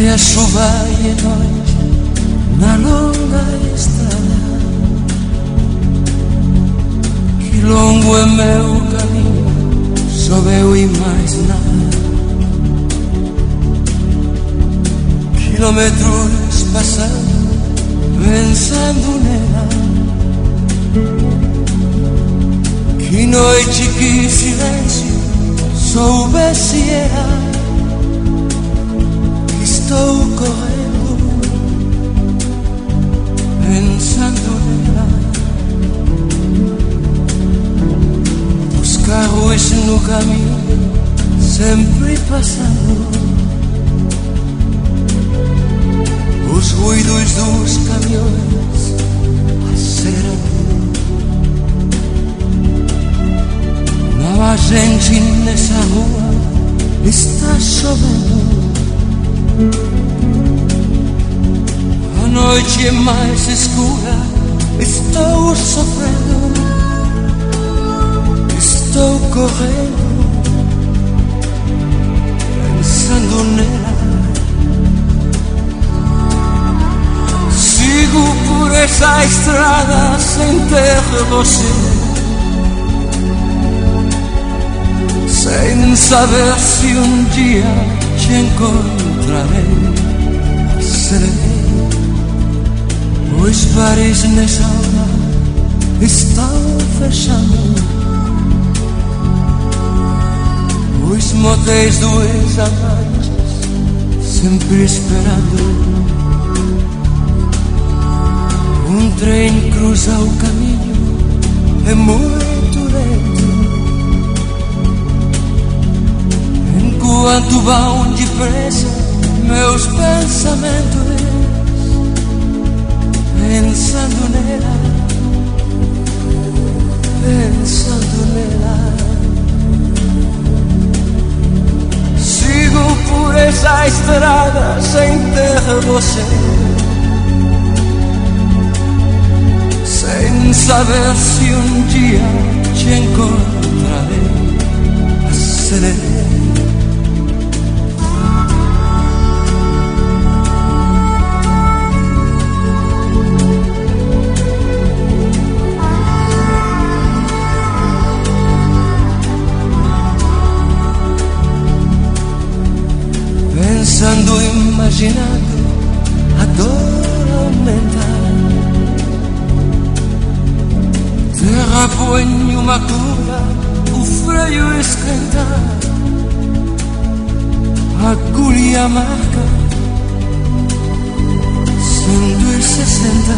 Cai a chuva e a noite na longa estrada. Que longo é meu caminho, só eu e mais nada. Quilômetros passando, pensando nela. Que noite, que silêncio, soubesse ela. Estou correndo, pensando nela. Os carros no caminho, sempre passando. Os ruídos dos caminhões acelerando. Não há gente nessa rua, está chovendo. A noite é mais escura, estou sofrendo, estou correndo, pensando nela. Sigo por essa estrada sem ter você, sem saber se um dia te encontrarei. Serei. Os bares nessa hora estão fechando. Os motéis dos amantes sempre esperando. Um trem cruza o caminho, é muito lento. Enquanto vão depressa meus pensamentos, pensando nela, pensando nela. Sigo por essa estrada sem ter você, sem saber se um dia te encontrarei. Acelerei. Pensando, imaginando, a dor aumentar. Terra põe uma cura, o freio esquentar. Agulha marca 160.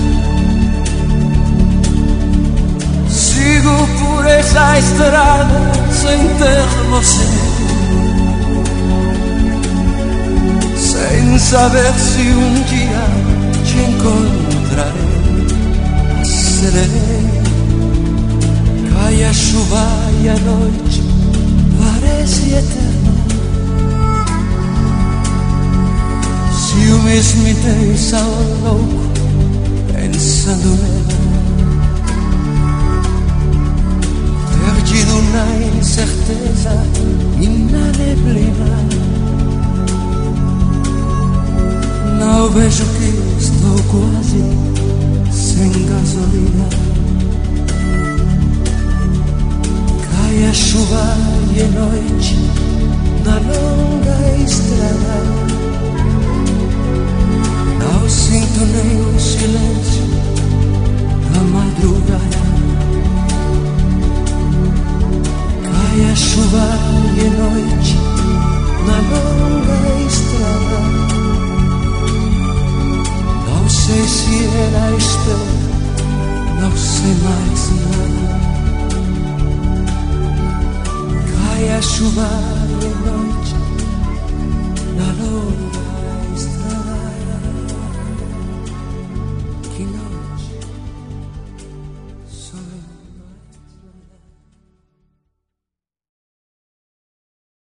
Sigo por essa estrada sem ter você, sem saber se um dia te encontrarei. Acelerei. Cai a chuva e a noite parece eterna. Ciúmes me deixam louco, pensando nela. Perdido na incerteza e na neblina. Não vejo que estou quase sem gasolina. Cai a chuva e a noite na longa estrada. Não sinto nem o silêncio da madrugada. Cai a chuva